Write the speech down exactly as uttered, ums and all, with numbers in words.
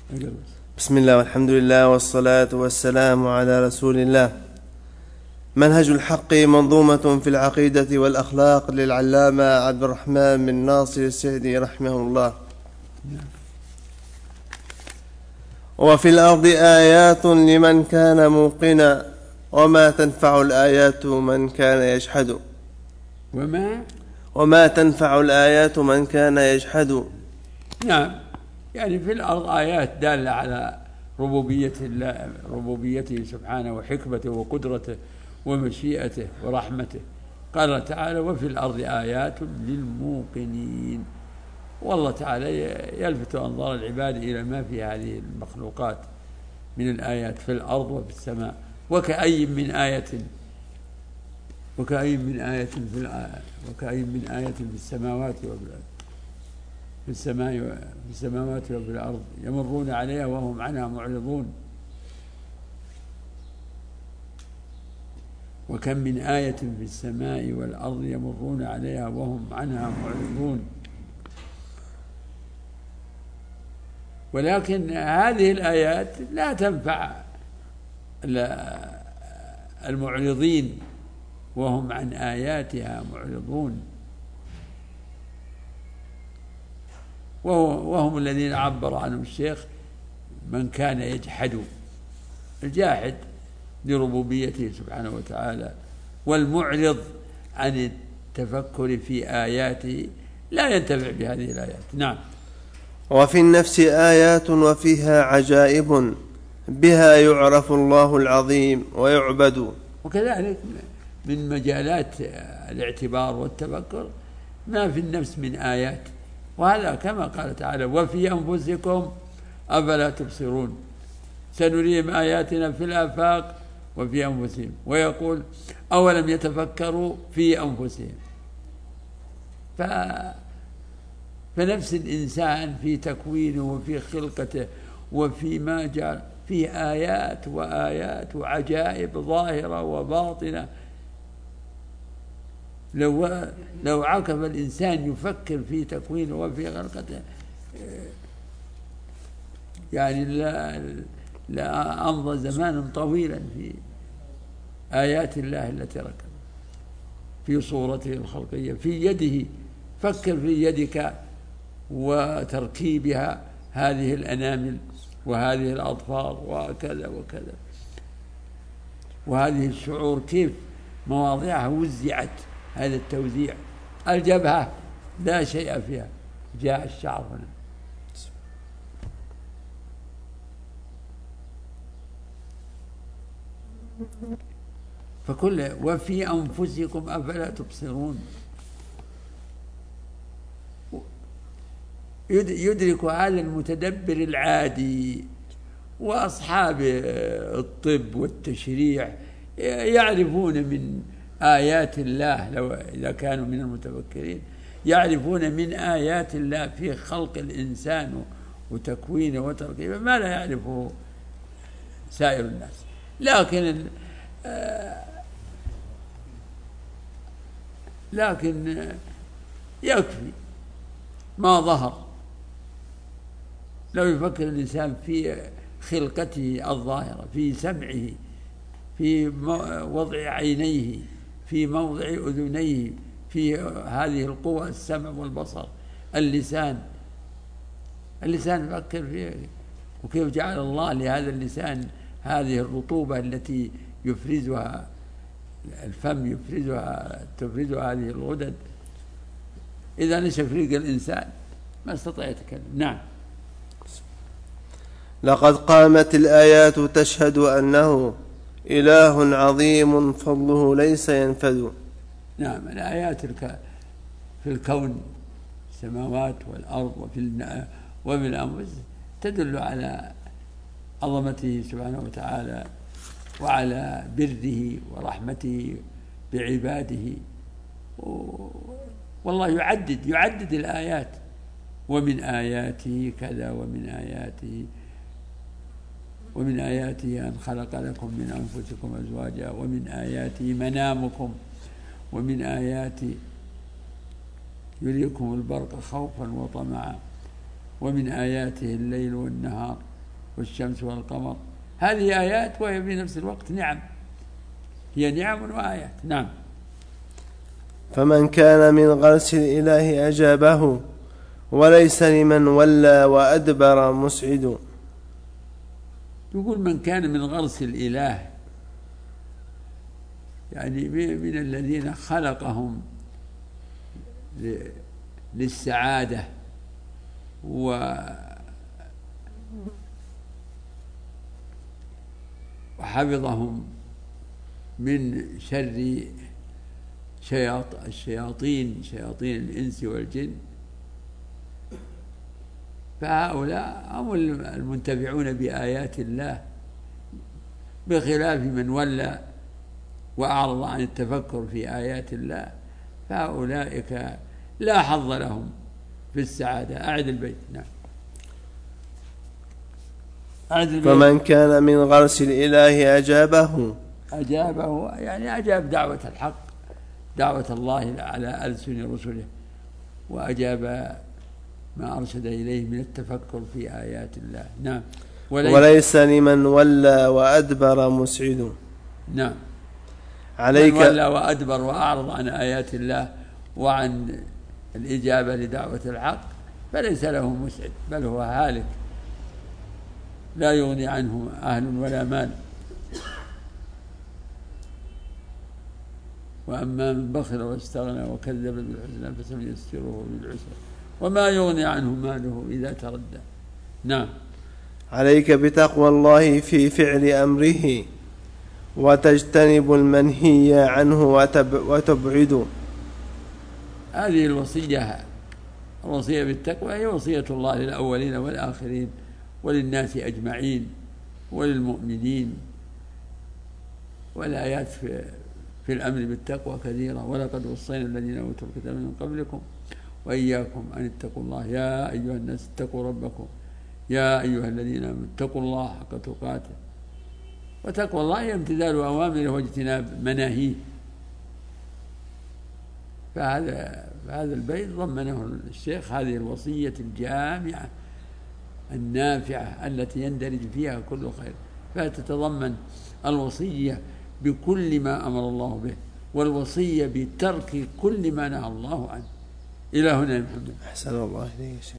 بسم الله والحمد لله والصلاة والسلام على رسول الله. منهج الحق منظومة في العقيدة والأخلاق للعلامة عبد الرحمن بن ناصر السعدي رحمه الله. وفي الأرض آيات لمن كان موقنا وما تنفع الآيات من كان يجحد. وما وما تنفع الآيات من كان يجحد. نعم، يعني في الأرض آيات دالة على ربوبية الله، ربوبيته سبحانه وحكمته وقدرته ومشيئته ورحمته. قال تعالى: وفي الأرض آيات للموقنين. والله تعالى يلفت أنظار العباد إلى ما في هذه المخلوقات من الآيات في الأرض وفي السماء. وكأي من آية وكأي من آية في الآية وكأي من آية في السماوات وفي الأرض في السماء في السماوات وفي الأرض يمرون عليها وهم عنها معرضون. وكم من آية في السماء والأرض يمرون عليها وهم عنها معرضون. ولكن هذه الآيات لا تنفع المعرضين وهم عن آياتها معرضون، وهم الذين عبر عنهم الشيخ من كان يجحد، الجاحد لربوبيته سبحانه وتعالى والمعرض عن التفكر في آياته لا ينتفع بهذه الآيات. نعم. وفي النفس آيات وفيها عجائب بها يعرف الله العظيم ويعبد. وكذلك من مجالات الاعتبار والتفكر ما في النفس من آيات، وهذا كما قال تعالى: وفي أنفسكم أفلا تبصرون سنريهم آياتنا في الآفاق وفي أنفسهم. ويقول: أولم يتفكروا في أنفسهم. ف... فنفس الإنسان في تكوينه وفي خلقته وفي ما جعل فيه آيات وآيات وعجائب ظاهرة وباطنة. لو لو عكف الإنسان يفكر في تكوينه وفي خلقته يعني لا, لا أمضى زمانا طويلا في آيات الله التي ركب في صورته الخلقية في يده. فكر في يدك وتركيبها، هذه الأنامل وهذه الأظفار وكذا وكذا، وهذه الشعور كيف مواضعها وزعت. هذا التوزيع. الجبهة لا شيء فيها، جاء الشعر هنا. فكل وفي أنفسكم أفلا تبصرون. يدرك هذا المتدبر العادي وأصحاب الطب والتشريع يعرفون من آيات الله، لو إذا كانوا من المتفكرين يعرفون من آيات الله في خلق الإنسان وتكوينه وتركيبه ما لا يعرفه سائر الناس. لكن لكن يكفي ما ظهر. لو يفكر الإنسان في خلقته الظاهرة، في سمعه، في وضع عينيه، في موضع أذنيه، في هذه القوى السمع والبصر، اللسان اللسان يفكر فيه وكيف جعل الله لهذا اللسان هذه الرطوبة التي يفرزها الفم، يفرزها تفرزها هذه الغدد. إذا نشف ريق الإنسان ما استطاع يتكلم. نعم. لقد قامت الآيات تشهد أنه إله عظيم فضله ليس ينفذ. نعم، الآيات في الكون السماوات والأرض وفي وفي الأنفس تدل على عظمته سبحانه وتعالى وعلى بره ورحمته بعباده. والله يعدد يعدد الآيات: ومن آياته كذا ومن آياته ومن آياته أن خلق لكم من أنفسكم أزواجا ومن آياته منامكم ومن آياته يريكم البرق خوفا وطمعا ومن آياته الليل والنهار والشمس والقمر، هذه آيات وهي في نفس الوقت نعم، هي نعم وآيات. نعم. فمن كان من غرس الإله أجابه، وليس لمن ولى وأدبر مسعد. يقول من كان من غرس الإله، يعني من الذين خلقهم للسعادة وحفظهم من شر الشياطين شياطين الإنس والجن، فهؤلاء هم المنتفعون بآيات الله، بخلاف من ولى وأعرض عن التفكر في آيات الله، فأولئك لا حظ لهم في السعادة. أعد البيت. نعم. أعد البيت. فمن كان من غرس الإله أجابه، أجابه يعني أجاب دعوة الحق، دعوة الله على ألسن رسله، وأجاب ما أرشد إليه من التفكر في آيات الله. نعم. وليس, وليس لمن ولى وأدبر مسعد. نعم. عليك من ولى وأدبر وأعرض عن آيات الله وعن الإجابة لدعوة الحق فليس له مسعد، بل هو هالك لا يغني عنه أهل ولا مال. وأما من بخل واستغنى وكذب بالحسنى فسنيسره للعسرى وما يغني عنه ماله إذا تردى. نعم. عليك بتقوى الله في فعل أمره، وتجتنب المنهي عنه وتبعد. هذه الوصية، الوصية بالتقوى هي وصية الله للأولين والآخرين وللناس أجمعين وللمؤمنين، والآيات في في الأمر بالتقوى كثيرة. ولقد وصينا الذين أوتوا الكتاب من قبلكم وإياكم أن اتقوا الله يا أيها الناس اتقوا ربكم يا أيها الذين آمنوا اتقوا الله حق تقاته. وتقوى الله هي امتثال أوامره واجتناب مناهيه. فهذا فهذا البيت ضمنه الشيخ هذه الوصية الجامعة النافعة التي يندرج فيها كل خير، فتتضمن الوصية بكل ما أمر الله به، والوصية بترك كل ما نهى الله عنه. إلى هنا يا محمد. أحسن الله إليك.